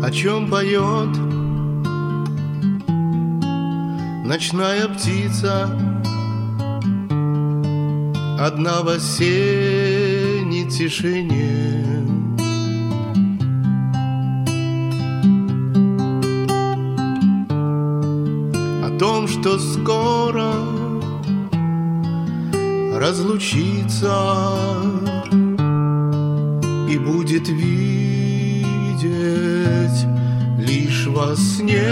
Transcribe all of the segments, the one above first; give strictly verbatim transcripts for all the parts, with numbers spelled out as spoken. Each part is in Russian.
О чем поет ночная птица, одна в осенней тишине. О том, что скоро разлучиться и будет видеть лишь во сне.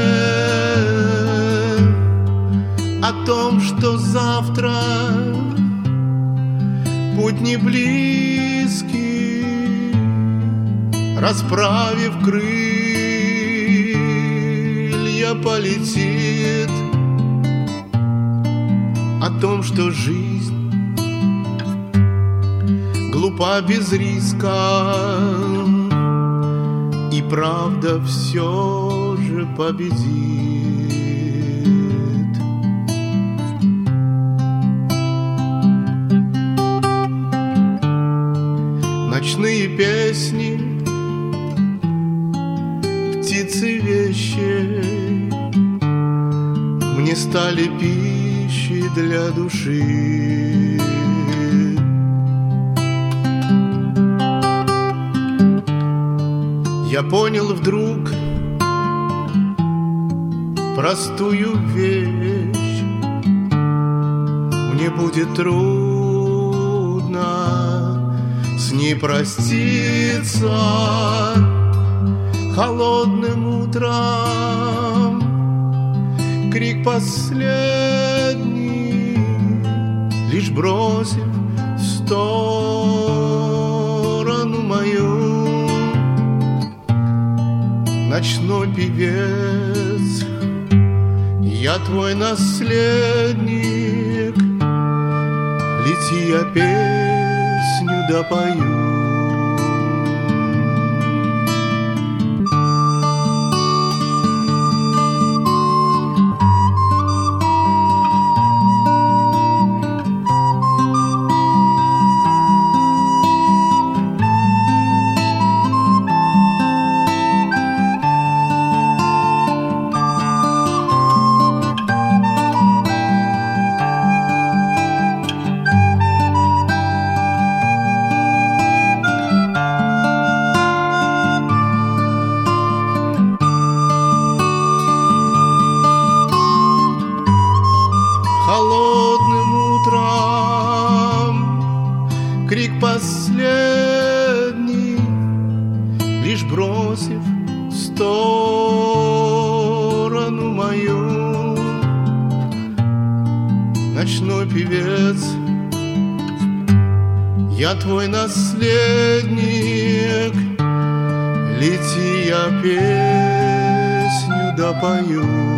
О том, что завтра путь не близкий, расправив крылья, полетит. О том, что жизнь глупа без риска, и правда все же победит. Ночные песни, птицы вещи мне стали пищей для души. Я понял вдруг простую вещь: мне будет трудно с ней проститься. Холодным утром крик последний, лишь бросив в сторону мою. Ночной певец, я твой наследник, лети, я песню допою. Холодным утром крик последний, лишь бросив в сторону мою. Ночной певец, я твой наследник, лети, я песню допою.